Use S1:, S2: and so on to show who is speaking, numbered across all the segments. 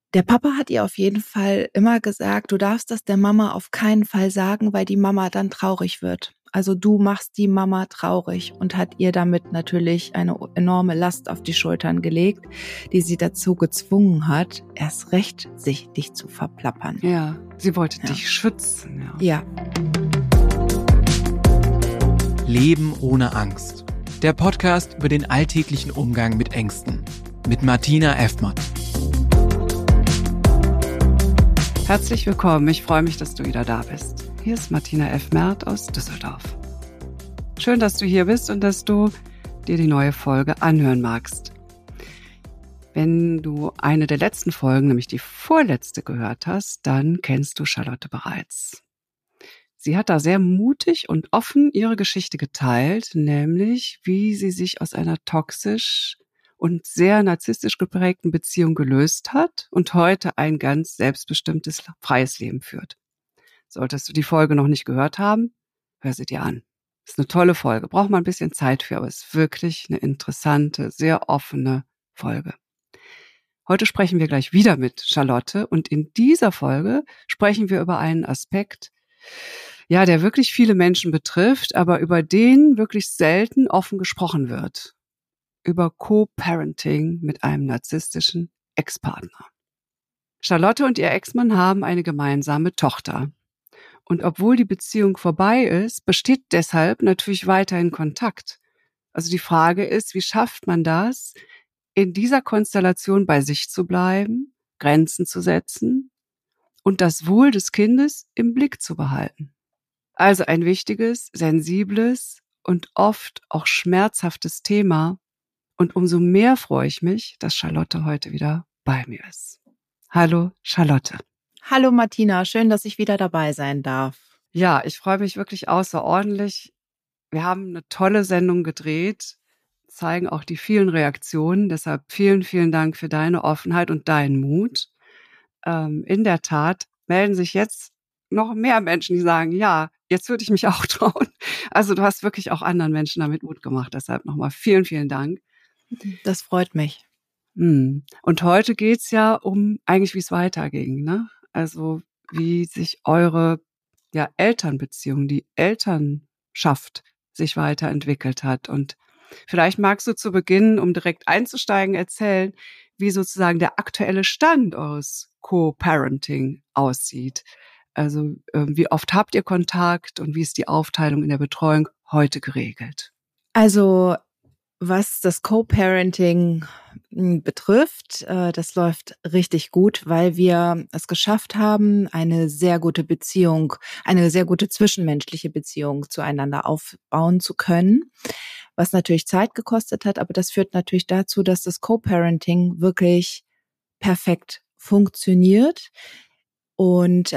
S1: Der Papa hat ihr auf jeden Fall immer gesagt, du darfst das der Mama auf keinen Fall sagen, weil die Mama dann traurig wird. Also du machst die Mama traurig und hat ihr damit natürlich eine enorme Last auf die Schultern gelegt, die sie dazu gezwungen hat, erst recht sich dich zu verplappern.
S2: Ja, sie wollte dich schützen.
S1: Ja.
S3: Leben ohne Angst. Der Podcast über den alltäglichen Umgang mit Ängsten. Mit Martina Effmann.
S2: Herzlich willkommen, ich freue mich, dass du wieder da bist. Hier ist Martina F. Merth aus Düsseldorf. Schön, dass du hier bist und dass du dir die neue Folge anhören magst. Wenn du eine der letzten Folgen, nämlich die vorletzte, gehört hast, dann kennst du Charlotte bereits. Sie hat da sehr mutig und offen ihre Geschichte geteilt, nämlich wie sie sich aus einer toxisch und sehr narzisstisch geprägten Beziehung gelöst hat und heute ein ganz selbstbestimmtes, freies Leben führt. Solltest du die Folge noch nicht gehört haben, hör sie dir an. Ist eine tolle Folge, braucht man ein bisschen Zeit für, aber ist wirklich eine interessante, sehr offene Folge. Heute sprechen wir gleich wieder mit Charlotte und in dieser Folge sprechen wir über einen Aspekt, ja, der wirklich viele Menschen betrifft, aber über den wirklich selten offen gesprochen wird. Über Co-Parenting mit einem narzisstischen Ex-Partner. Charlotte und ihr Ex-Mann haben eine gemeinsame Tochter. Und obwohl die Beziehung vorbei ist, besteht deshalb natürlich weiterhin Kontakt. Also die Frage ist, wie schafft man das, in dieser Konstellation bei sich zu bleiben, Grenzen zu setzen und das Wohl des Kindes im Blick zu behalten? Also ein wichtiges, sensibles und oft auch schmerzhaftes Thema. Und umso mehr freue ich mich, dass Charlotte heute wieder bei mir ist. Hallo Charlotte.
S1: Hallo Martina, schön, dass ich wieder dabei sein darf.
S2: Ja, ich freue mich wirklich außerordentlich. Wir haben eine tolle Sendung gedreht, zeigen auch die vielen Reaktionen. Deshalb vielen, vielen Dank für deine Offenheit und deinen Mut. In der Tat melden sich jetzt noch mehr Menschen, die sagen, ja, jetzt würde ich mich auch trauen. Also du hast wirklich auch anderen Menschen damit Mut gemacht. Deshalb nochmal vielen, vielen Dank.
S1: Das freut mich.
S2: Und heute geht's ja um eigentlich, wie es weiterging, ne? Also wie sich eure Elternbeziehung, die Elternschaft sich weiterentwickelt hat. Und vielleicht magst du zu Beginn, um direkt einzusteigen, erzählen, wie sozusagen der aktuelle Stand eures Co-Parenting aussieht. Also wie oft habt ihr Kontakt und wie ist die Aufteilung in der Betreuung heute geregelt?
S1: Also was das Co-Parenting betrifft, das läuft richtig gut, weil wir es geschafft haben, eine sehr gute Beziehung, eine sehr gute zwischenmenschliche Beziehung zueinander aufbauen zu können, was natürlich Zeit gekostet hat, aber das führt natürlich dazu, dass das Co-Parenting wirklich perfekt funktioniert und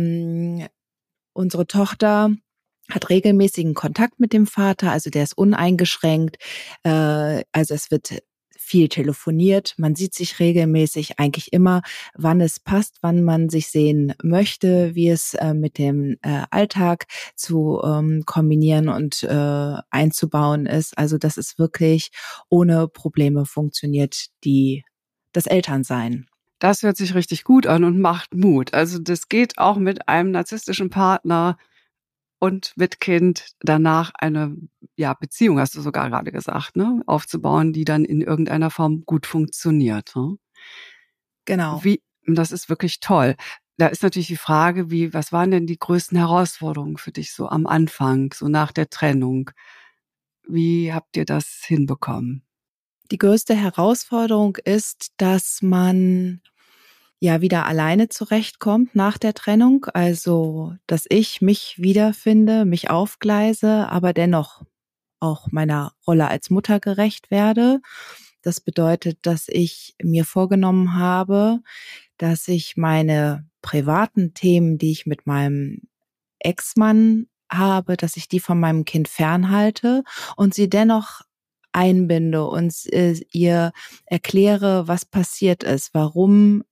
S1: unsere Tochter hat regelmäßigen Kontakt mit dem Vater, also der ist uneingeschränkt, also es wird viel telefoniert, man sieht sich regelmäßig, eigentlich immer, wann es passt, wann man sich sehen möchte, wie es mit dem Alltag zu kombinieren und einzubauen ist. Also das ist wirklich ohne Probleme funktioniert das Elternsein.
S2: Das hört sich richtig gut an und macht Mut. Also das geht auch mit einem narzisstischen Partner und mit Kind danach eine Beziehung, hast du sogar gerade gesagt, ne, aufzubauen, die dann in irgendeiner Form gut funktioniert. Ne?
S1: Genau.
S2: Das ist wirklich toll. Da ist natürlich die Frage, was waren denn die größten Herausforderungen für dich so am Anfang, so nach der Trennung? Wie habt ihr das hinbekommen?
S1: Die größte Herausforderung ist, dass man wieder alleine zurechtkommt nach der Trennung, also dass ich mich wiederfinde, mich aufgleise, aber dennoch auch meiner Rolle als Mutter gerecht werde. Das bedeutet, dass ich mir vorgenommen habe, dass ich meine privaten Themen, die ich mit meinem Ex-Mann habe, dass ich die von meinem Kind fernhalte und sie dennoch einbinde und ihr erkläre, was passiert ist, warum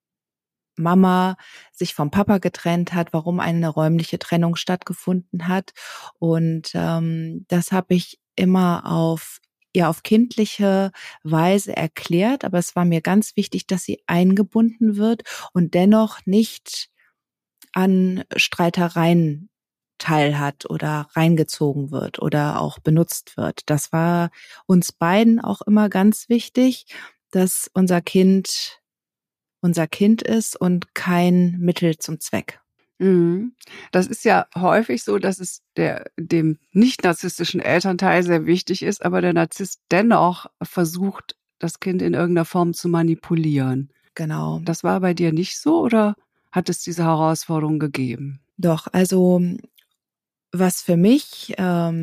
S1: Mama sich vom Papa getrennt hat, warum eine räumliche Trennung stattgefunden hat. Und das habe ich immer auf ihr auf kindliche Weise erklärt, aber es war mir ganz wichtig, dass sie eingebunden wird und dennoch nicht an Streitereien teilhat oder reingezogen wird oder auch benutzt wird. Das war uns beiden auch immer ganz wichtig, dass unser Kind ist und kein Mittel zum Zweck.
S2: Mhm. Das ist ja häufig so, dass es dem nicht-narzisstischen Elternteil sehr wichtig ist, aber der Narzisst dennoch versucht, das Kind in irgendeiner Form zu manipulieren.
S1: Genau.
S2: Das war bei dir nicht so oder hat es diese Herausforderung gegeben?
S1: Doch, also was für mich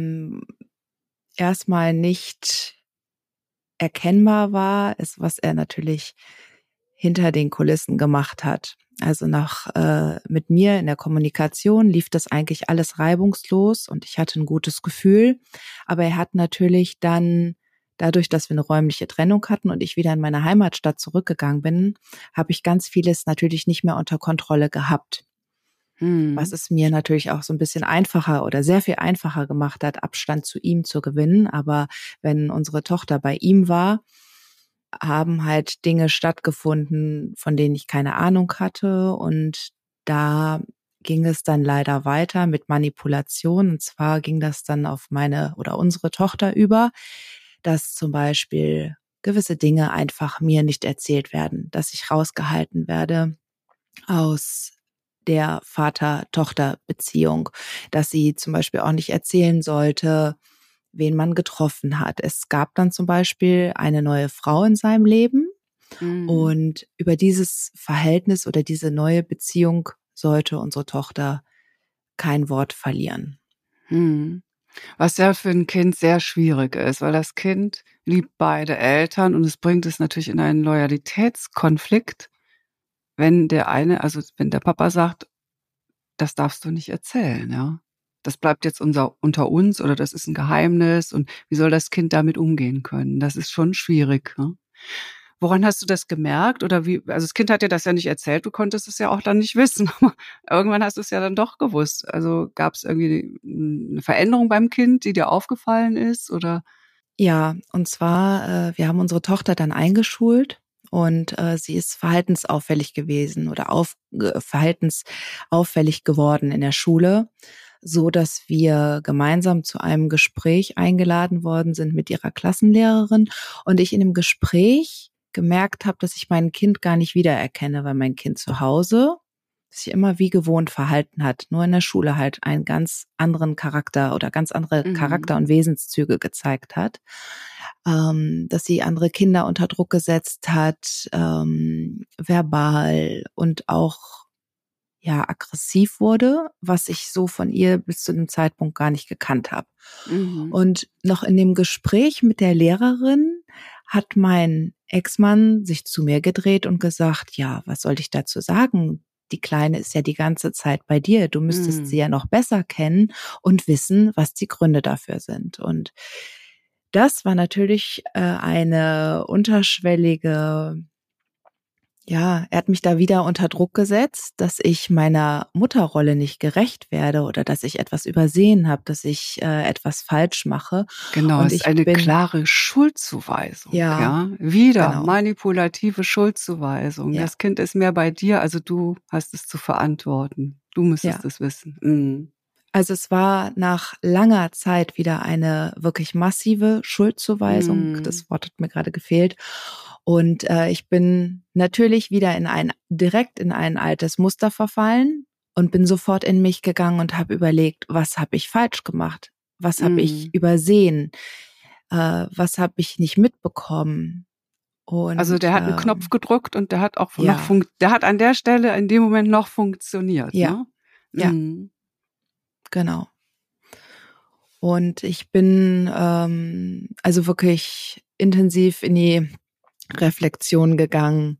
S1: erstmal nicht erkennbar war, ist, was er natürlich hinter den Kulissen gemacht hat. Also mit mir in der Kommunikation lief das eigentlich alles reibungslos und ich hatte ein gutes Gefühl. Aber er hat natürlich dann, dadurch, dass wir eine räumliche Trennung hatten und ich wieder in meine Heimatstadt zurückgegangen bin, habe ich ganz vieles natürlich nicht mehr unter Kontrolle gehabt. Was es mir natürlich auch so ein bisschen einfacher oder sehr viel einfacher gemacht hat, Abstand zu ihm zu gewinnen. Aber wenn unsere Tochter bei ihm war, haben halt Dinge stattgefunden, von denen ich keine Ahnung hatte. Und da ging es dann leider weiter mit Manipulation. Und zwar ging das dann auf meine oder unsere Tochter über, dass zum Beispiel gewisse Dinge einfach mir nicht erzählt werden, dass ich rausgehalten werde aus der Vater-Tochter-Beziehung, dass sie zum Beispiel auch nicht erzählen sollte, wen man getroffen hat. Es gab dann zum Beispiel eine neue Frau in seinem Leben und über dieses Verhältnis oder diese neue Beziehung sollte unsere Tochter kein Wort verlieren.
S2: Mhm. Was ja für ein Kind sehr schwierig ist, weil das Kind liebt beide Eltern und es bringt es natürlich in einen Loyalitätskonflikt, wenn wenn der Papa sagt, das darfst du nicht erzählen, ja. Das bleibt jetzt unter uns oder das ist ein Geheimnis und wie soll das Kind damit umgehen können? Das ist schon schwierig, ne? Woran hast du das gemerkt oder wie also, das Kind hat dir das ja nicht erzählt, du konntest es ja auch dann nicht wissen, aber irgendwann hast du es ja dann doch gewusst. Also, gab's irgendwie 'ne Veränderung beim Kind, die dir aufgefallen ist oder?
S1: Ja, und zwar, wir haben unsere Tochter dann eingeschult und sie ist verhaltensauffällig gewesen oder verhaltensauffällig geworden in der Schule, so dass wir gemeinsam zu einem Gespräch eingeladen worden sind mit ihrer Klassenlehrerin und ich in dem Gespräch gemerkt habe, dass ich mein Kind gar nicht wiedererkenne, weil mein Kind zu Hause sich immer wie gewohnt verhalten hat, nur in der Schule halt einen ganz anderen Charakter oder ganz andere
S2: Mhm.
S1: Charakter- und Wesenszüge gezeigt hat, dass sie andere Kinder unter Druck gesetzt hat, verbal und auch ja aggressiv wurde, was ich so von ihr bis zu dem Zeitpunkt gar nicht gekannt habe.
S2: Mhm.
S1: Und noch in dem Gespräch mit der Lehrerin hat mein Ex-Mann sich zu mir gedreht und gesagt, ja, was soll ich dazu sagen? Die Kleine ist ja die ganze Zeit bei dir. Du müsstest sie
S2: Mhm.
S1: ja noch besser kennen und wissen, was die Gründe dafür sind. Und das war natürlich eine unterschwellige, ja, er hat mich da wieder unter Druck gesetzt, dass ich meiner Mutterrolle nicht gerecht werde oder dass ich etwas übersehen habe, dass ich etwas falsch mache.
S2: Genau,
S1: Und
S2: es ist
S1: ich
S2: eine
S1: bin,
S2: klare Schuldzuweisung,
S1: ja,
S2: ja? Wieder
S1: genau,
S2: manipulative Schuldzuweisung.
S1: ja,
S2: Das Kind ist mehr bei dir, also du hast es zu verantworten. Du
S1: ja.
S2: müsstest es wissen. Mhm.
S1: Also es war nach langer Zeit wieder eine wirklich massive Schuldzuweisung.
S2: Mhm.
S1: Das Wort hat mir gerade gefehlt. Und ich bin natürlich wieder direkt in ein altes Muster verfallen und bin sofort in mich gegangen und habe überlegt, was habe ich falsch gemacht? Was habe ich
S2: Mhm.
S1: übersehen? Was habe ich nicht mitbekommen?
S2: Also,
S1: Und
S2: der hat 'n Knopf gedrückt und der hat auch
S1: ja,
S2: der hat an der Stelle in dem Moment noch funktioniert,
S1: ja,
S2: ne?
S1: ja,
S2: Mhm.
S1: genau. Und ich bin also wirklich intensiv in die Reflexion gegangen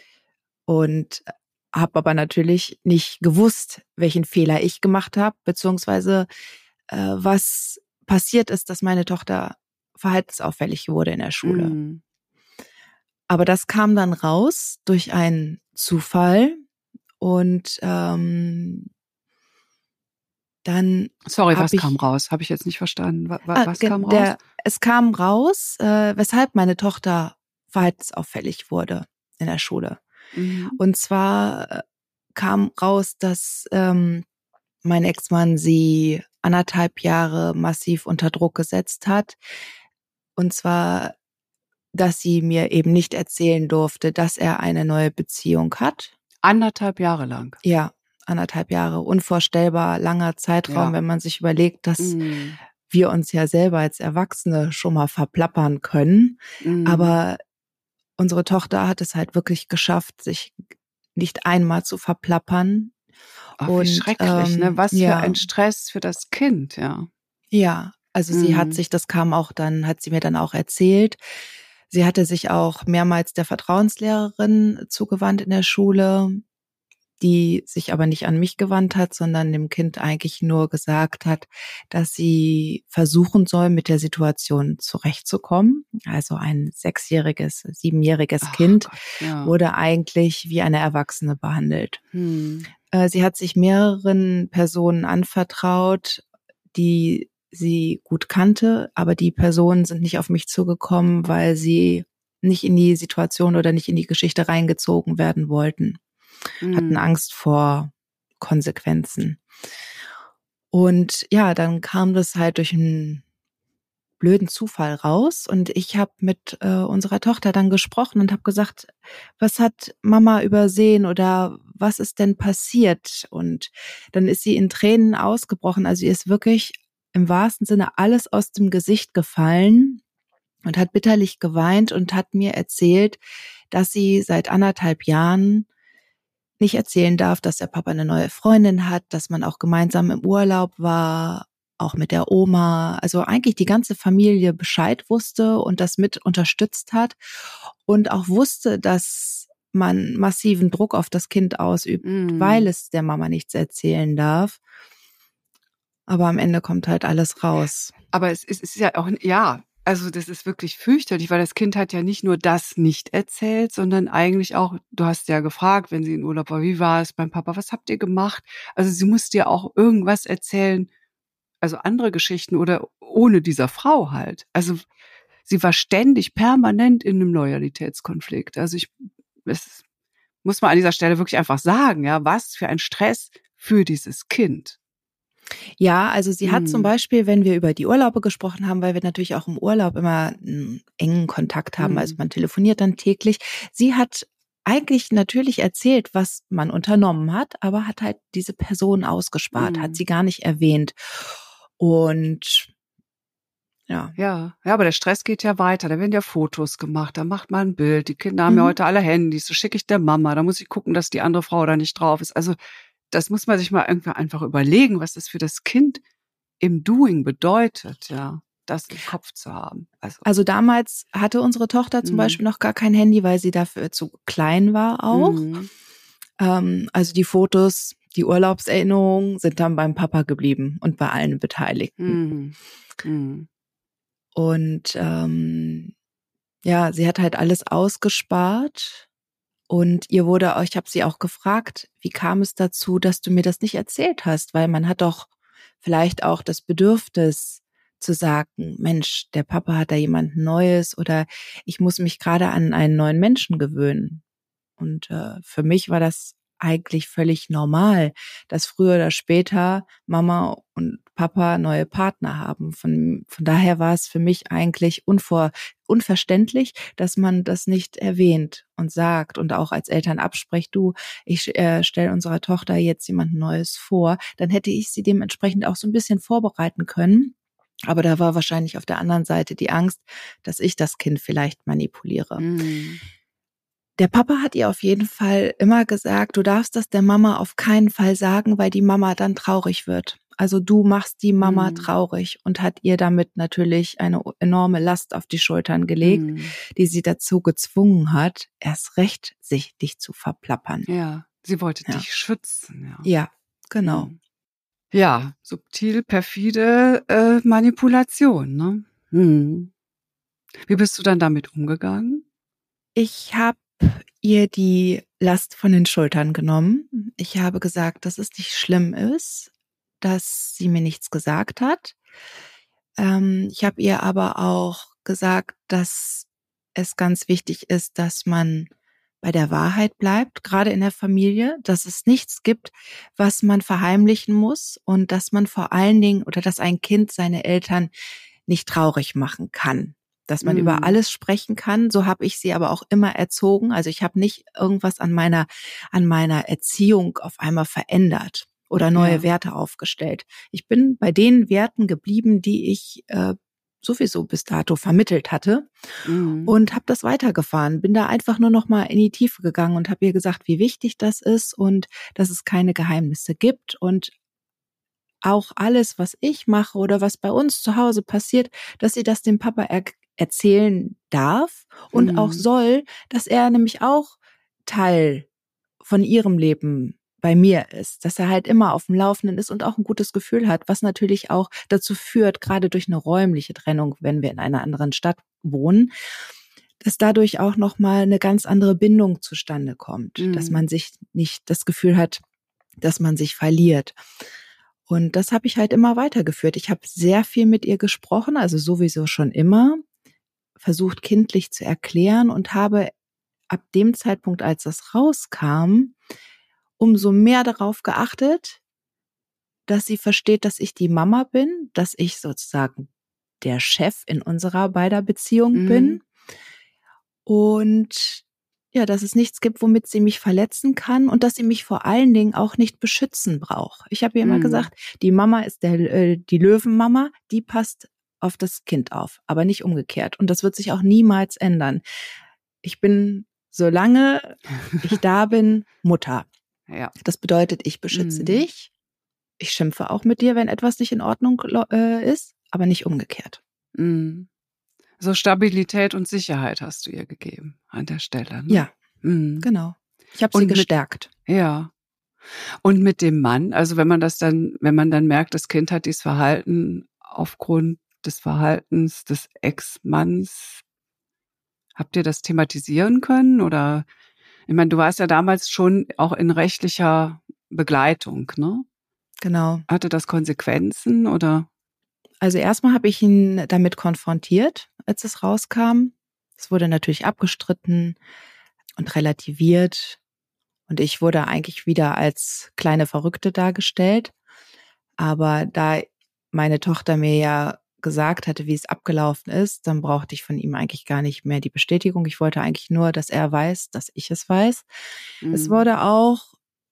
S1: und habe aber natürlich nicht gewusst, welchen Fehler ich gemacht habe, beziehungsweise was passiert ist, dass meine Tochter verhaltensauffällig wurde in der Schule.
S2: Mhm.
S1: Aber das kam dann raus durch einen Zufall und dann
S2: Sorry, was
S1: ich,
S2: kam raus? Habe ich jetzt nicht verstanden. Was kam raus?
S1: Es kam raus, weshalb meine Tochter verhaltensauffällig wurde in der Schule.
S2: Mhm.
S1: Und zwar kam raus, dass mein Ex-Mann sie 1,5 Jahre massiv unter Druck gesetzt hat. Und zwar, dass sie mir eben nicht erzählen durfte, dass er eine neue Beziehung hat.
S2: 1,5 Jahre lang?
S1: Ja, 1,5 Jahre. Unvorstellbar langer Zeitraum, wenn man sich überlegt, dass wir uns ja selber als Erwachsene schon mal verplappern können. Aber unsere Tochter hat es halt wirklich geschafft, sich nicht einmal zu verplappern.
S2: Ach, wie schrecklich, ne? Was für ein Stress für das Kind, ja.
S1: Ja, also sie hat sich, das kam auch dann, hat sie mir dann auch erzählt, sie hatte sich auch mehrmals der Vertrauenslehrerin zugewandt in der Schule, die sich aber nicht an mich gewandt hat, sondern dem Kind eigentlich nur gesagt hat, dass sie versuchen soll, mit der Situation zurechtzukommen. Also ein 7-jähriges Kind wurde eigentlich wie eine Erwachsene behandelt. Sie hat sich mehreren Personen anvertraut, die sie gut kannte, aber die Personen sind nicht auf mich zugekommen, weil sie nicht in die Situation oder nicht in die Geschichte reingezogen werden wollten. Hatten Angst vor Konsequenzen. Und ja, dann kam das halt durch einen blöden Zufall raus und ich habe mit unserer Tochter dann gesprochen und habe gesagt, was hat Mama übersehen oder was ist denn passiert? Und dann ist sie in Tränen ausgebrochen. Also ihr ist wirklich im wahrsten Sinne alles aus dem Gesicht gefallen und hat bitterlich geweint und hat mir erzählt, dass sie seit 1,5 Jahren nicht erzählen darf, dass der Papa eine neue Freundin hat, dass man auch gemeinsam im Urlaub war, auch mit der Oma, also eigentlich die ganze Familie Bescheid wusste und das mit unterstützt hat und auch wusste, dass man massiven Druck auf das Kind ausübt, weil es der Mama nichts erzählen darf. Aber am Ende kommt halt alles raus.
S2: Aber es ist ja auch, also das ist wirklich fürchterlich, weil das Kind hat ja nicht nur das nicht erzählt, sondern eigentlich auch, du hast ja gefragt, wenn sie in Urlaub war, wie war es beim Papa, was habt ihr gemacht? Also sie musste ja auch irgendwas erzählen, also andere Geschichten oder ohne dieser Frau halt. Also sie war ständig permanent in einem Loyalitätskonflikt. Also das muss man an dieser Stelle wirklich einfach sagen, ja, was für ein Stress für dieses Kind.
S1: Ja, also sie hat zum Beispiel, wenn wir über die Urlaube gesprochen haben, weil wir natürlich auch im Urlaub immer einen engen Kontakt haben, also man telefoniert dann täglich. Sie hat eigentlich natürlich erzählt, was man unternommen hat, aber hat halt diese Person ausgespart, hat sie gar nicht erwähnt. Und
S2: Ja, aber der Stress geht ja weiter. Da werden ja Fotos gemacht, da macht man ein Bild. Die Kinder haben ja heute alle Handys, das schicke ich der Mama. Da muss ich gucken, dass die andere Frau da nicht drauf ist. Also das muss man sich mal irgendwie einfach überlegen, was das für das Kind im Doing bedeutet, ja, das im Kopf zu haben.
S1: Also damals hatte unsere Tochter zum Beispiel noch gar kein Handy, weil sie dafür zu klein war auch. Also die Fotos, die Urlaubserinnerungen sind dann beim Papa geblieben und bei allen Beteiligten. Und sie hat halt alles ausgespart. Und ich habe sie auch gefragt, wie kam es dazu, dass du mir das nicht erzählt hast? Weil man hat doch vielleicht auch das Bedürfnis zu sagen, Mensch, der Papa hat da jemand Neues oder ich muss mich gerade an einen neuen Menschen gewöhnen. Und für mich war das eigentlich völlig normal, dass früher oder später Mama und Papa neue Partner haben. Von daher war es für mich eigentlich unverständlich, dass man das nicht erwähnt und sagt und auch als Eltern abspricht, ich stelle unserer Tochter jetzt jemand Neues vor, dann hätte ich sie dementsprechend auch so ein bisschen vorbereiten können. Aber da war wahrscheinlich auf der anderen Seite die Angst, dass ich das Kind vielleicht manipuliere. Der Papa hat ihr auf jeden Fall immer gesagt, du darfst das der Mama auf keinen Fall sagen, weil die Mama dann traurig wird. Also du machst die Mama traurig und hat ihr damit natürlich eine enorme Last auf die Schultern gelegt, die sie dazu gezwungen hat, erst recht sich dich zu verplappern.
S2: Ja, sie wollte dich schützen.
S1: Ja, genau.
S2: Ja, subtil, perfide Manipulation, ne? Wie bist du dann damit umgegangen?
S1: Ich habe ihr die Last von den Schultern genommen. Ich habe gesagt, dass es nicht schlimm ist, dass sie mir nichts gesagt hat. Ich habe ihr aber auch gesagt, dass es ganz wichtig ist, dass man bei der Wahrheit bleibt, gerade in der Familie, dass es nichts gibt, was man verheimlichen muss und dass man vor allen Dingen oder dass ein Kind seine Eltern nicht traurig machen kann. Dass man über alles sprechen kann. So habe ich sie aber auch immer erzogen. Also ich habe nicht irgendwas an meiner Erziehung auf einmal verändert oder neue Werte aufgestellt. Ich bin bei den Werten geblieben, die ich sowieso bis dato vermittelt hatte und habe das weitergefahren. Bin da einfach nur noch mal in die Tiefe gegangen und habe ihr gesagt, wie wichtig das ist und dass es keine Geheimnisse gibt und auch alles, was ich mache oder was bei uns zu Hause passiert, dass sie das dem Papa erzählen darf und auch soll, dass er nämlich auch Teil von ihrem Leben bei mir ist, dass er halt immer auf dem Laufenden ist und auch ein gutes Gefühl hat, was natürlich auch dazu führt, gerade durch eine räumliche Trennung, wenn wir in einer anderen Stadt wohnen, dass dadurch auch nochmal eine ganz andere Bindung zustande kommt, dass man sich nicht das Gefühl hat, dass man sich verliert. Und das habe ich halt immer weitergeführt. Ich habe sehr viel mit ihr gesprochen, also sowieso schon immer, versucht kindlich zu erklären und habe ab dem Zeitpunkt, als das rauskam, umso mehr darauf geachtet, dass sie versteht, dass ich die Mama bin, dass ich sozusagen der Chef in unserer beider Beziehung bin und ja, dass es nichts gibt, womit sie mich verletzen kann und dass sie mich vor allen Dingen auch nicht beschützen braucht. Ich habe ihr immer gesagt, die Mama ist die Löwenmama, die passt auf das Kind auf, aber nicht umgekehrt. Und das wird sich auch niemals ändern. Ich bin, solange ich da bin, Mutter.
S2: Ja.
S1: Das bedeutet, ich beschütze dich. Ich schimpfe auch mit dir, wenn etwas nicht in Ordnung ist, aber nicht umgekehrt.
S2: So Stabilität und Sicherheit hast du ihr gegeben an der Stelle. Ne?
S1: Ja, genau. Ich habe sie gestärkt.
S2: Ja. Und mit dem Mann, also wenn man dann merkt, das Kind hat dieses Verhalten aufgrund des Verhaltens des Ex-Manns, habt ihr das thematisieren können? Oder, ich meine, du warst ja damals schon auch in rechtlicher Begleitung, ne?
S1: Genau.
S2: Hatte das Konsequenzen oder?
S1: Also erstmal habe ich ihn damit konfrontiert, als es rauskam. Es wurde natürlich abgestritten und relativiert. Und ich wurde eigentlich wieder als kleine Verrückte dargestellt. Aber da meine Tochter mir ja gesagt hatte, wie es abgelaufen ist, dann brauchte ich von ihm eigentlich gar nicht mehr die Bestätigung. Ich wollte eigentlich nur, dass er weiß, dass ich es weiß. Es wurde auch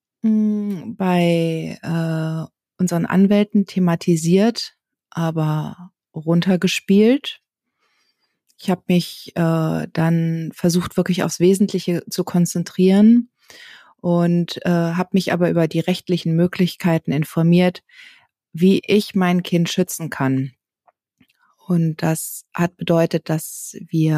S1: bei unseren Anwälten thematisiert, aber runtergespielt. Ich habe mich dann versucht, wirklich aufs Wesentliche zu konzentrieren und habe mich aber über die rechtlichen Möglichkeiten informiert, wie ich mein Kind schützen kann. Und das hat bedeutet, dass wir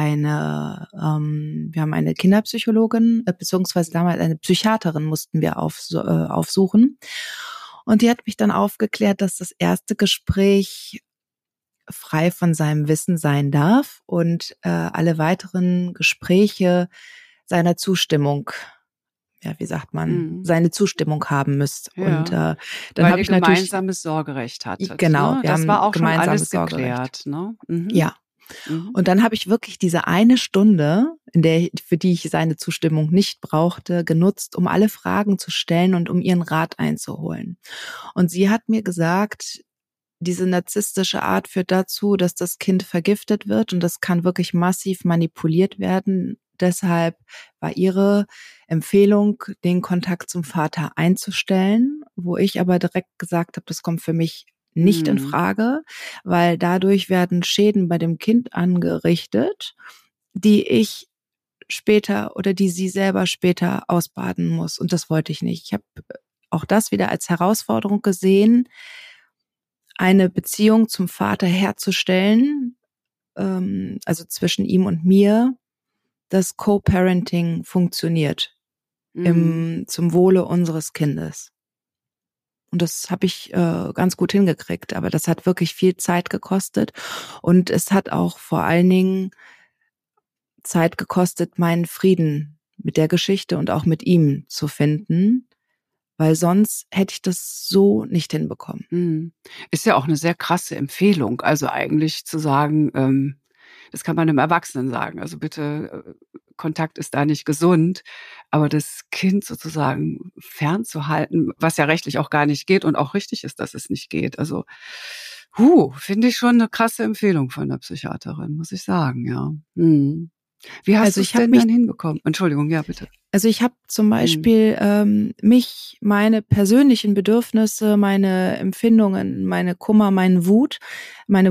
S1: haben eine Kinderpsychologin, beziehungsweise damals eine Psychiaterin mussten wir aufsuchen. Und die hat mich dann aufgeklärt, dass das erste Gespräch frei von seinem Wissen sein darf und alle weiteren Gespräche seiner Zustimmung, ja, wie sagt man, seine Zustimmung haben müsst.
S2: Ja.
S1: Und dann
S2: habe
S1: ich
S2: natürlich
S1: gemeinsames
S2: Sorgerecht hattet.
S1: Genau,
S2: ne?
S1: wir
S2: Das
S1: haben
S2: war auch schon alles
S1: Sorgerecht.
S2: geklärt. Ne?
S1: Ja. Und dann habe ich wirklich diese eine Stunde, für die ich seine Zustimmung nicht brauchte, genutzt, um alle Fragen zu stellen und um ihren Rat einzuholen. Und sie hat mir gesagt, diese narzisstische Art führt dazu, dass das Kind vergiftet wird und das kann wirklich massiv manipuliert werden. Deshalb war ihre Empfehlung, den Kontakt zum Vater einzustellen, wo ich aber direkt gesagt habe, das kommt für mich nicht in Frage, weil dadurch werden Schäden bei dem Kind angerichtet, die ich später oder die sie selber später ausbaden muss. Und das wollte ich nicht. Ich habe auch das wieder als Herausforderung gesehen, eine Beziehung zum Vater herzustellen, also zwischen ihm und mir, dass Co-Parenting funktioniert zum Wohle unseres Kindes. Und das habe ich ganz gut hingekriegt, aber das hat wirklich viel Zeit gekostet und es hat auch vor allen Dingen Zeit gekostet, meinen Frieden mit der Geschichte und auch mit ihm zu finden, weil sonst hätte ich das so nicht hinbekommen.
S2: Ist ja auch eine sehr krasse Empfehlung. Also eigentlich zu sagen, das kann man einem Erwachsenen sagen. Also bitte, Kontakt ist da nicht gesund. Aber das Kind sozusagen fernzuhalten, was ja rechtlich auch gar nicht geht und auch richtig ist, dass es nicht geht. Also, finde ich schon eine krasse Empfehlung von der Psychiaterin, muss ich sagen, ja. Wie hast
S1: Also
S2: du es denn dann hinbekommen? Entschuldigung, ja, bitte.
S1: Also ich habe zum Beispiel meine persönlichen Bedürfnisse, meine Empfindungen, meine Kummer, meine Wut, meine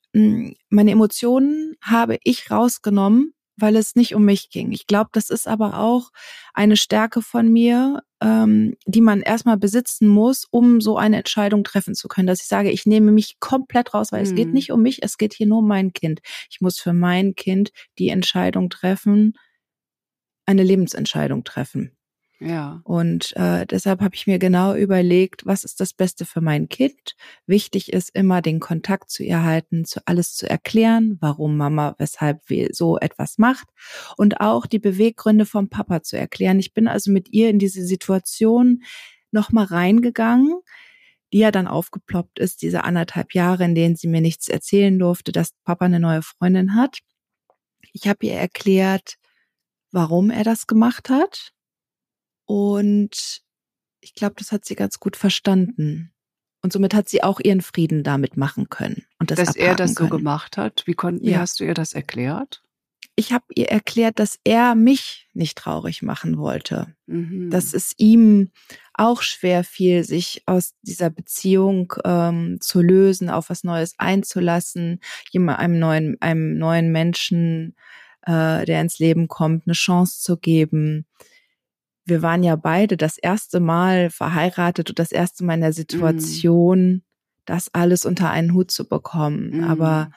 S1: Emotionen habe ich rausgenommen, weil es nicht um mich ging. Ich glaube, das ist aber auch eine Stärke von mir, die man erstmal besitzen muss, um so eine Entscheidung treffen zu können. Dass ich sage, ich nehme mich komplett raus, weil es geht nicht um mich, es geht hier nur um mein Kind. Ich muss für mein Kind die Entscheidung treffen, eine Lebensentscheidung treffen.
S2: Ja.
S1: Und deshalb habe ich mir genau überlegt, was ist das Beste für mein Kind? Wichtig ist immer, den Kontakt zu ihr halten, alles zu erklären, warum Mama, weshalb so etwas macht und auch die Beweggründe vom Papa zu erklären. Ich bin also mit ihr in diese Situation nochmal reingegangen, die ja dann aufgeploppt ist, diese 1,5 Jahre, in denen sie mir nichts erzählen durfte, dass Papa eine neue Freundin hat. Ich habe ihr erklärt, warum er das gemacht hat. Und ich glaube, das hat sie ganz gut verstanden. Und somit hat sie auch ihren Frieden damit machen können. Und
S2: dass er das
S1: können.
S2: So gemacht hat? Wie hast du ihr das erklärt?
S1: Ich habe ihr erklärt, dass er mich nicht traurig machen wollte. Dass es ihm auch schwer fiel, sich aus dieser Beziehung zu lösen, auf was Neues einzulassen, einem neuen Menschen, der ins Leben kommt, eine Chance zu geben. Wir waren ja beide das erste Mal verheiratet und das erste Mal in der Situation, das alles unter einen Hut zu bekommen. Aber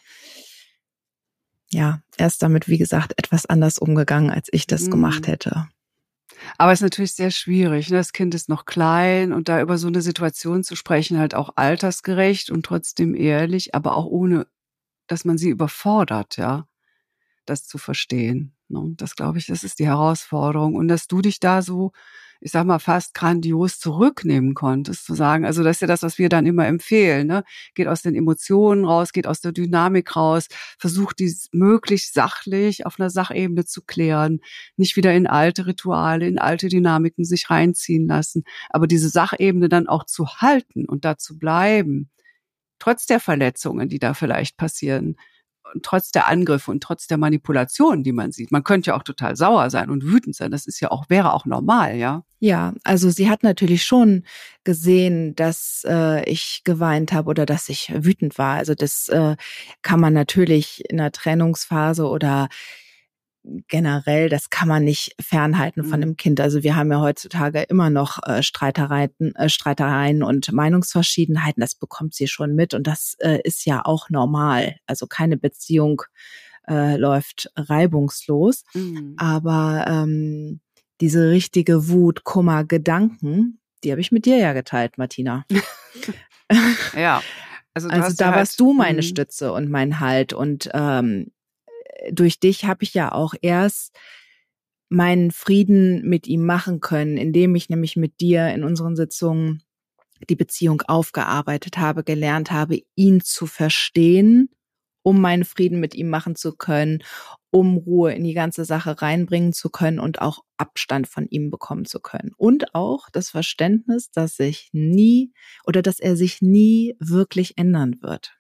S1: ja, er ist damit, wie gesagt, etwas anders umgegangen, als ich das gemacht hätte.
S2: Aber es ist natürlich sehr schwierig, ne? Das Kind ist noch klein und da über so eine Situation zu sprechen, halt auch altersgerecht und trotzdem ehrlich, aber auch ohne, dass man sie überfordert, ja, das zu verstehen. Ne? Das glaube ich, das ist die Herausforderung. Und dass du dich da so, ich sag mal, fast grandios zurücknehmen konntest, zu sagen, also das ist ja das, was wir dann immer empfehlen, ne? Geht aus den Emotionen raus, geht aus der Dynamik raus, versucht dies möglichst sachlich auf einer Sachebene zu klären, nicht wieder in alte Rituale, in alte Dynamiken sich reinziehen lassen, aber diese Sachebene dann auch zu halten und da zu bleiben, trotz der Verletzungen, die da vielleicht passieren, trotz der Angriffe und trotz der Manipulation, die man sieht. Man könnte ja auch total sauer sein und wütend sein. Das ist ja auch, wäre auch normal, ja.
S1: Ja, also sie hat natürlich schon gesehen, dass ich geweint habe oder dass ich wütend war. Also das kann man natürlich in der Trennungsphase oder generell, das kann man nicht fernhalten von einem Kind. Also wir haben ja heutzutage immer noch Streitereien und Meinungsverschiedenheiten. Das bekommt sie schon mit und das ist ja auch normal. Also keine Beziehung läuft reibungslos. Aber diese richtige Wut, Kummer, Gedanken, die habe ich mit dir ja geteilt, Martina.
S2: Ja. Also
S1: da warst du meine Stütze und mein Halt und durch dich habe ich ja auch erst meinen Frieden mit ihm machen können, indem ich nämlich mit dir in unseren Sitzungen die Beziehung aufgearbeitet habe, gelernt habe, ihn zu verstehen, um meinen Frieden mit ihm machen zu können, um Ruhe in die ganze Sache reinbringen zu können und auch Abstand von ihm bekommen zu können. Und auch das Verständnis, dass er sich nie wirklich ändern wird.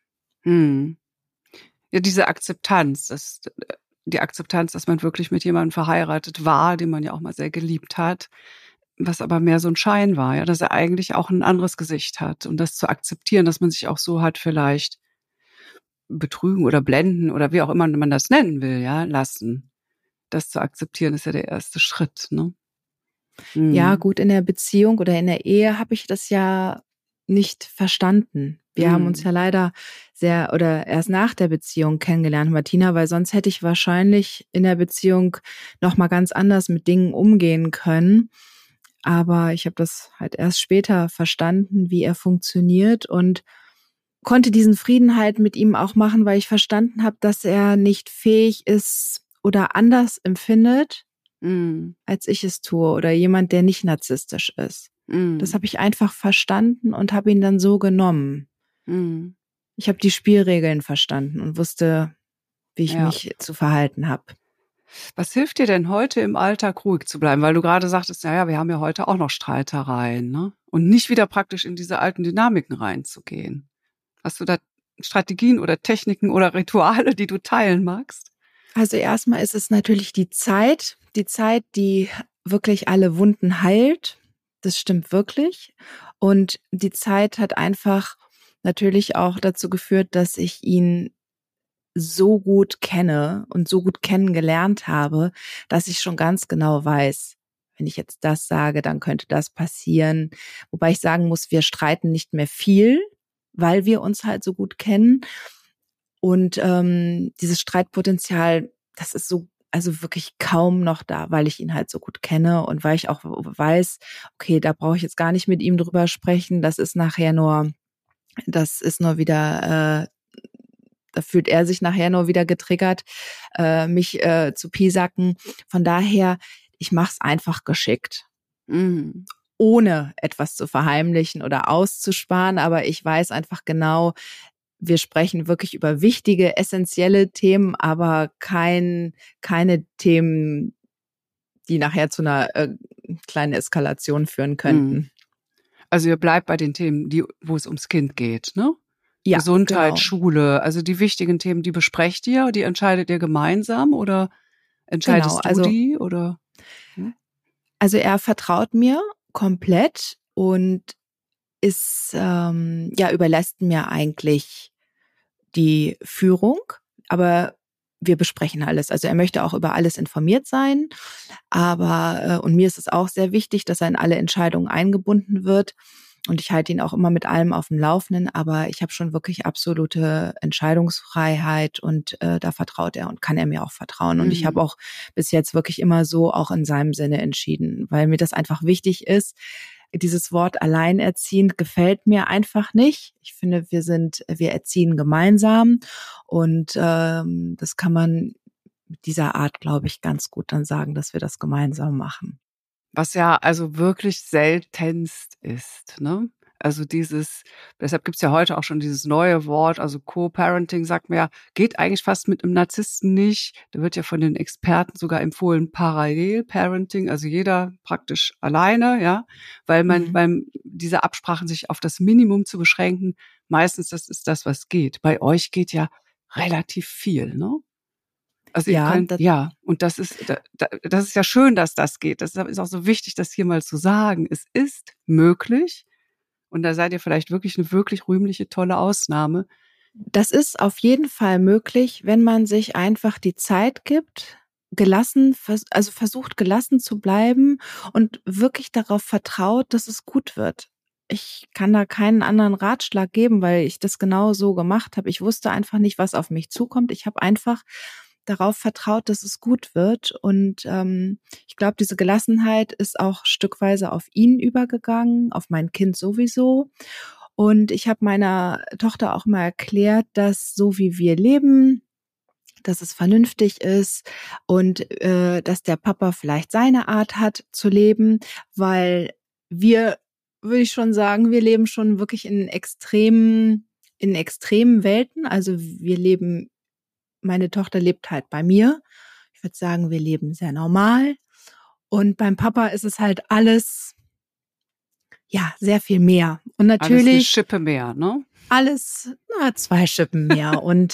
S2: Ja, diese Akzeptanz, die Akzeptanz, dass man wirklich mit jemandem verheiratet war, den man ja auch mal sehr geliebt hat, was aber mehr so ein Schein war, ja, dass er eigentlich auch ein anderes Gesicht hat. Und das zu akzeptieren, dass man sich auch so hat vielleicht betrügen oder blenden oder wie auch immer man das nennen will, ja, lassen. Das zu akzeptieren, ist ja der erste Schritt, ne?
S1: Ja, gut, in der Beziehung oder in der Ehe habe ich das ja nicht verstanden. Wir haben uns ja leider erst nach der Beziehung kennengelernt, Martina, weil sonst hätte ich wahrscheinlich in der Beziehung noch mal ganz anders mit Dingen umgehen können. Aber ich habe das halt erst später verstanden, wie er funktioniert und konnte diesen Frieden halt mit ihm auch machen, weil ich verstanden habe, dass er nicht fähig ist oder anders empfindet, als ich es tue oder jemand, der nicht narzisstisch ist. Das habe ich einfach verstanden und habe ihn dann so genommen. Ich habe die Spielregeln verstanden und wusste, wie ich mich zu verhalten habe.
S2: Was hilft dir denn heute im Alltag ruhig zu bleiben? Weil du gerade sagtest, naja, wir haben ja heute auch noch Streitereien, ne? Und nicht wieder praktisch in diese alten Dynamiken reinzugehen. Hast du da Strategien oder Techniken oder Rituale, die du teilen magst?
S1: Also erstmal ist es natürlich die Zeit, die wirklich alle Wunden heilt. Das stimmt wirklich. Und die Zeit hat einfach natürlich auch dazu geführt, dass ich ihn so gut kenne und so gut kennengelernt habe, dass ich schon ganz genau weiß, wenn ich jetzt das sage, dann könnte das passieren. Wobei ich sagen muss, wir streiten nicht mehr viel, weil wir uns halt so gut kennen. Und dieses Streitpotenzial, das ist so, also wirklich kaum noch da, weil ich ihn halt so gut kenne und weil ich auch weiß, okay, da brauche ich jetzt gar nicht mit ihm drüber sprechen. Das ist nur wieder, da fühlt er sich nachher nur wieder getriggert, mich zu piesacken. Von daher, ich mache es einfach geschickt. Ohne etwas zu verheimlichen oder auszusparen, aber ich weiß einfach genau, wir sprechen wirklich über wichtige, essentielle Themen, aber keine Themen, die nachher zu einer kleinen Eskalation führen könnten.
S2: Also ihr bleibt bei den Themen, wo es ums Kind geht, ne?
S1: Ja,
S2: Gesundheit,
S1: genau.
S2: Schule, also die wichtigen Themen, die besprecht ihr, die entscheidet ihr gemeinsam oder entscheidest du die oder?
S1: Also er vertraut mir komplett und überlässt mir eigentlich die Führung, aber wir besprechen alles. Also er möchte auch über alles informiert sein, aber und mir ist es auch sehr wichtig, dass er in alle Entscheidungen eingebunden wird und ich halte ihn auch immer mit allem auf dem Laufenden, aber ich habe schon wirklich absolute Entscheidungsfreiheit und da vertraut er und kann er mir auch vertrauen und ich habe auch bis jetzt wirklich immer so auch in seinem Sinne entschieden, weil mir das einfach wichtig ist. Dieses Wort alleinerziehend gefällt mir einfach nicht. Ich finde, wir erziehen gemeinsam und das kann man mit dieser Art, glaube ich, ganz gut dann sagen, dass wir das gemeinsam machen.
S2: Was ja also wirklich seltenst ist, ne? Also deshalb gibt's ja heute auch schon dieses neue Wort, also Co-Parenting, sagt man ja, geht eigentlich fast mit einem Narzissten nicht. Da wird ja von den Experten sogar empfohlen, Parallel-Parenting, also jeder praktisch alleine, ja, weil man beim diese Absprachen sich auf das Minimum zu beschränken, meistens das ist das, was geht. Bei euch geht ja relativ viel, ne? Also ihr könnt, und das ist ja schön, dass das geht. Das ist auch so wichtig, das hier mal zu sagen. Es ist möglich. Und da seid ihr vielleicht wirklich eine wirklich rühmliche, tolle Ausnahme.
S1: Das ist auf jeden Fall möglich, wenn man sich einfach die Zeit gibt, versucht gelassen zu bleiben und wirklich darauf vertraut, dass es gut wird. Ich kann da keinen anderen Ratschlag geben, weil ich das genau so gemacht habe. Ich wusste einfach nicht, was auf mich zukommt. Ich habe einfach darauf vertraut, dass es gut wird. Und ich glaube, diese Gelassenheit ist auch stückweise auf ihn übergegangen, auf mein Kind sowieso. Und ich habe meiner Tochter auch mal erklärt, dass so wie wir leben, dass es vernünftig ist und dass der Papa vielleicht seine Art hat zu leben, weil würde ich schon sagen, wir leben schon wirklich in extremen Welten. Also meine Tochter lebt halt bei mir. Ich würde sagen, wir leben sehr normal. Und beim Papa ist es halt alles, ja, sehr viel mehr. Und natürlich.
S2: Alles eine Schippe mehr, ne?
S1: Alles, 2 Schippen mehr. Und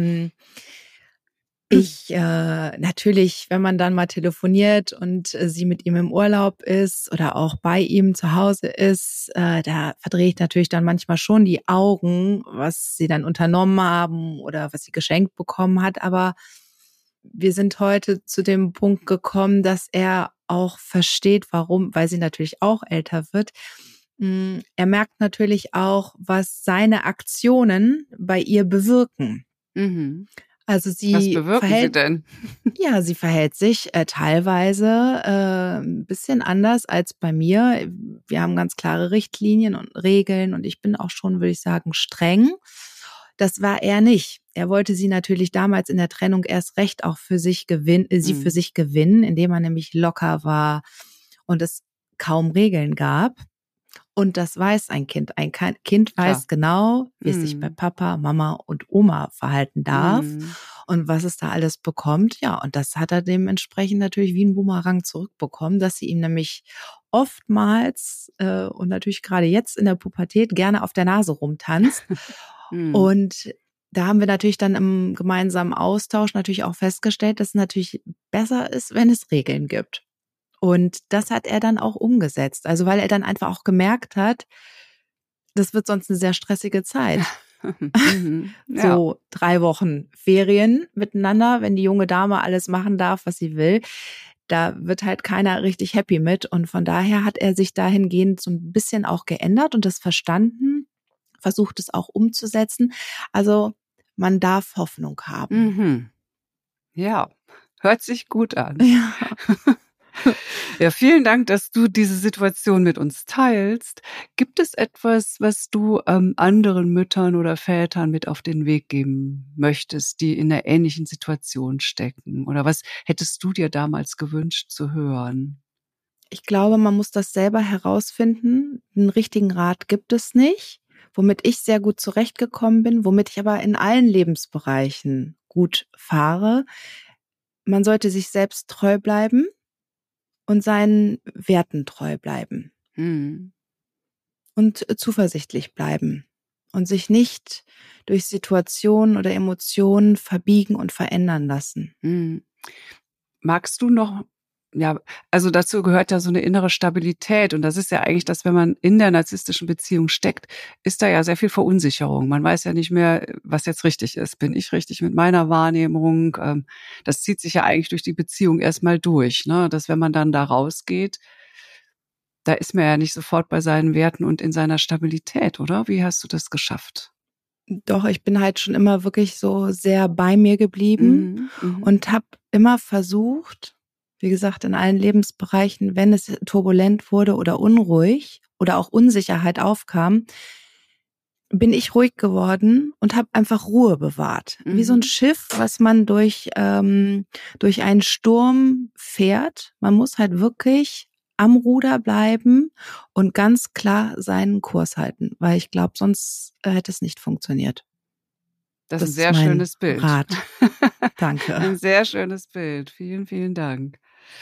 S1: natürlich, wenn man dann mal telefoniert und sie mit ihm im Urlaub ist oder auch bei ihm zu Hause ist, da verdrehe ich natürlich dann manchmal schon die Augen, was sie dann unternommen haben oder was sie geschenkt bekommen hat. Aber wir sind heute zu dem Punkt gekommen, dass er auch versteht, warum, weil sie natürlich auch älter wird. Er merkt natürlich auch, was seine Aktionen bei ihr bewirken. Also
S2: was bewirken sie denn?
S1: Ja, sie verhält sich teilweise ein bisschen anders als bei mir. Wir haben ganz klare Richtlinien und Regeln und ich bin auch schon, würde ich sagen, streng. Das war er nicht. Er wollte sie natürlich damals in der Trennung erst recht auch für sich gewinnen, für sich gewinnen, indem er nämlich locker war und es kaum Regeln gab. Und das weiß ein Kind. Ein Kind weiß genau, wie es sich bei Papa, Mama und Oma verhalten darf und was es da alles bekommt. Ja, und das hat er dementsprechend natürlich wie ein Boomerang zurückbekommen, dass sie ihm nämlich oftmals und natürlich gerade jetzt in der Pubertät gerne auf der Nase rumtanzt. Und da haben wir natürlich dann im gemeinsamen Austausch natürlich auch festgestellt, dass es natürlich besser ist, wenn es Regeln gibt. Und das hat er dann auch umgesetzt. Also weil er dann einfach auch gemerkt hat, das wird sonst eine sehr stressige Zeit. So 3 Wochen Ferien miteinander, wenn die junge Dame alles machen darf, was sie will. Da wird halt keiner richtig happy mit. Und von daher hat er sich dahingehend so ein bisschen auch geändert und das verstanden, versucht es auch umzusetzen. Also man darf Hoffnung haben.
S2: Ja, hört sich gut an.
S1: Ja.
S2: Ja, vielen Dank, dass du diese Situation mit uns teilst. Gibt es etwas, was du anderen Müttern oder Vätern mit auf den Weg geben möchtest, die in einer ähnlichen Situation stecken? Oder was hättest du dir damals gewünscht zu hören?
S1: Ich glaube, man muss das selber herausfinden. Einen richtigen Rat gibt es nicht. Womit ich sehr gut zurechtgekommen bin, womit ich aber in allen Lebensbereichen gut fahre. Man sollte sich selbst treu bleiben und seinen Werten treu bleiben. Und zuversichtlich bleiben und sich nicht durch Situationen oder Emotionen verbiegen und verändern lassen.
S2: Magst du noch, ja, also dazu gehört ja so eine innere Stabilität und das ist ja eigentlich das, wenn man in der narzisstischen Beziehung steckt, ist da ja sehr viel Verunsicherung. Man weiß ja nicht mehr, was jetzt richtig ist. Bin ich richtig mit meiner Wahrnehmung? Das zieht sich ja eigentlich durch die Beziehung erstmal durch, ne? Dass wenn man dann da rausgeht, da ist man ja nicht sofort bei seinen Werten und in seiner Stabilität, oder? Wie hast du das geschafft?
S1: Doch, ich bin halt schon immer wirklich so sehr bei mir geblieben und habe immer versucht, wie gesagt, in allen Lebensbereichen, wenn es turbulent wurde oder unruhig oder auch Unsicherheit aufkam, bin ich ruhig geworden und habe einfach Ruhe bewahrt. Wie so ein Schiff, was man durch einen Sturm fährt. Man muss halt wirklich am Ruder bleiben und ganz klar seinen Kurs halten, weil ich glaube, sonst hätte es nicht funktioniert.
S2: Das ist ein sehr schönes Bild.
S1: Rat. Danke.
S2: Ein sehr schönes Bild. Vielen, vielen Dank.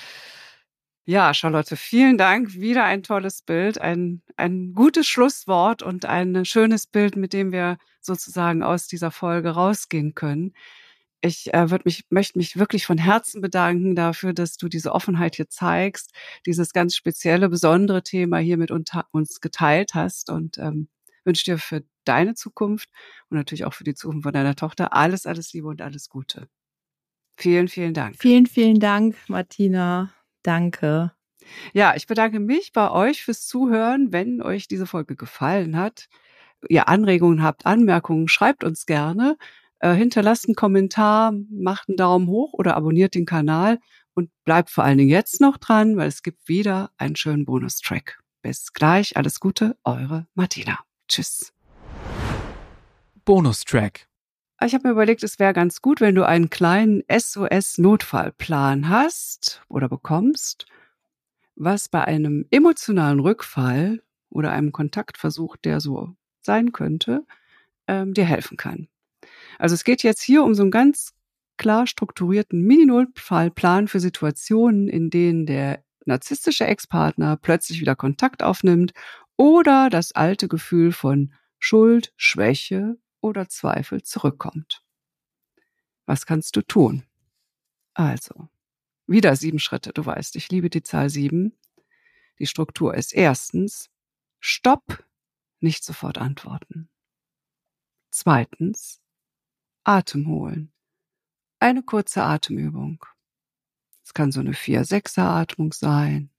S2: Ja, Charlotte, vielen Dank. Wieder ein tolles Bild, ein gutes Schlusswort und ein schönes Bild, mit dem wir sozusagen aus dieser Folge rausgehen können. Ich möchte mich wirklich von Herzen bedanken dafür, dass du diese Offenheit hier zeigst, dieses ganz spezielle, besondere Thema hier mit uns geteilt hast und wünsche dir für deine Zukunft und natürlich auch für die Zukunft von deiner Tochter alles, alles Liebe und alles Gute. Vielen, vielen Dank.
S1: Vielen, vielen Dank, Martina. Danke.
S2: Ja, ich bedanke mich bei euch fürs Zuhören. Wenn euch diese Folge gefallen hat, ihr Anregungen habt, Anmerkungen, schreibt uns gerne. Hinterlasst einen Kommentar, macht einen Daumen hoch oder abonniert den Kanal und bleibt vor allen Dingen jetzt noch dran, weil es gibt wieder einen schönen Bonustrack. Bis gleich, alles Gute, eure Martina. Tschüss.
S3: Bonustrack.
S2: Ich habe mir überlegt, es wäre ganz gut, wenn du einen kleinen SOS-Notfallplan hast oder bekommst, was bei einem emotionalen Rückfall oder einem Kontaktversuch, der so sein könnte, dir helfen kann. Also es geht jetzt hier um so einen ganz klar strukturierten Mini-Notfallplan für Situationen, in denen der narzisstische Ex-Partner plötzlich wieder Kontakt aufnimmt oder das alte Gefühl von Schuld, Schwäche oder Zweifel zurückkommt. Was kannst du tun? Also, wieder 7 Schritte. Du weißt, ich liebe die Zahl 7. Die Struktur ist erstens, Stopp, nicht sofort antworten. Zweitens, Atem holen. Eine kurze Atemübung. Es kann so eine 4-6er-Atmung sein.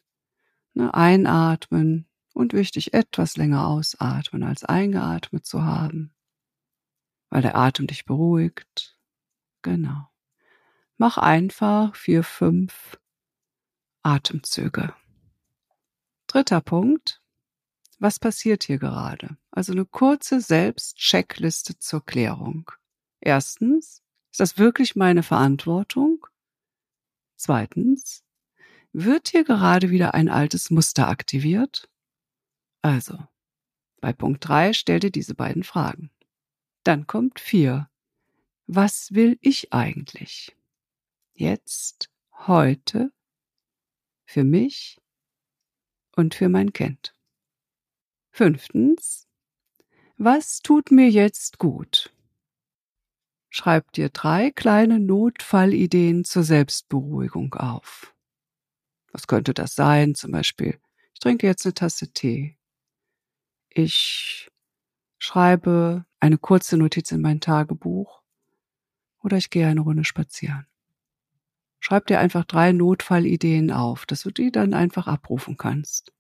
S2: Einatmen und wichtig, etwas länger ausatmen, als eingeatmet zu haben. Weil der Atem dich beruhigt. Genau. Mach einfach 4-5 Atemzüge. 3. Punkt. Was passiert hier gerade? Also eine kurze Selbstcheckliste zur Klärung. Erstens, ist das wirklich meine Verantwortung? Zweitens, wird hier gerade wieder ein altes Muster aktiviert? Also, bei Punkt 3 stell dir diese beiden Fragen. Dann kommt 4. Was will ich eigentlich? Jetzt, heute, für mich und für mein Kind. 5. Was tut mir jetzt gut? Schreib dir 3 kleine Notfallideen zur Selbstberuhigung auf. Was könnte das sein? Zum Beispiel, ich trinke jetzt eine Tasse Tee. Ich schreibe eine kurze Notiz in mein Tagebuch oder ich gehe eine Runde spazieren. Schreib dir einfach 3 Notfallideen auf, dass du die dann einfach abrufen kannst.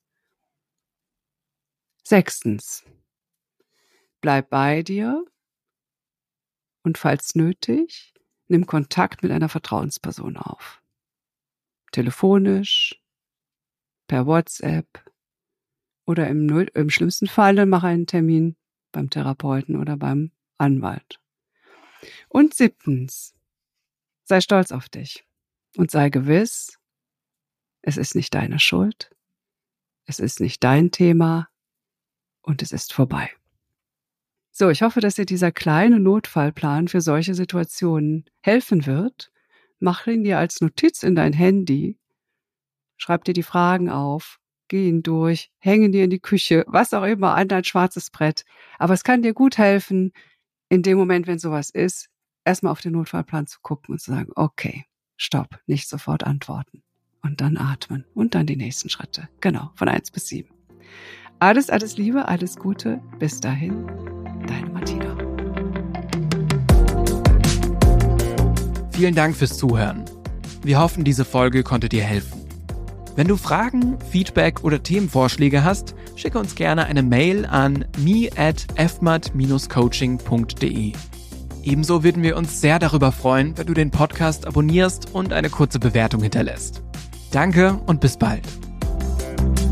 S2: 6. Bleib bei dir und falls nötig, nimm Kontakt mit einer Vertrauensperson auf. Telefonisch, per WhatsApp oder im schlimmsten Fall mach einen Termin beim Therapeuten oder beim Anwalt. Und 7. Sei stolz auf dich und sei gewiss, es ist nicht deine Schuld, es ist nicht dein Thema und es ist vorbei. So, ich hoffe, dass dir dieser kleine Notfallplan für solche Situationen helfen wird. Mach ihn dir als Notiz in dein Handy, schreib dir die Fragen auf, geh ihn durch, häng ihn dir in die Küche, was auch immer, an dein schwarzes Brett. Aber es kann dir gut helfen, in dem Moment, wenn sowas ist, erstmal auf den Notfallplan zu gucken und zu sagen, okay, stopp, nicht sofort antworten. Und dann atmen und dann die nächsten Schritte. Genau, von 1 bis 7. Alles Liebe, alles Gute. Bis dahin, deine Martina.
S3: Vielen Dank fürs Zuhören. Wir hoffen, diese Folge konnte dir helfen. Wenn du Fragen, Feedback oder Themenvorschläge hast, schicke uns gerne eine Mail an me@fmat-coaching.de. Ebenso würden wir uns sehr darüber freuen, wenn du den Podcast abonnierst und eine kurze Bewertung hinterlässt. Danke und bis bald.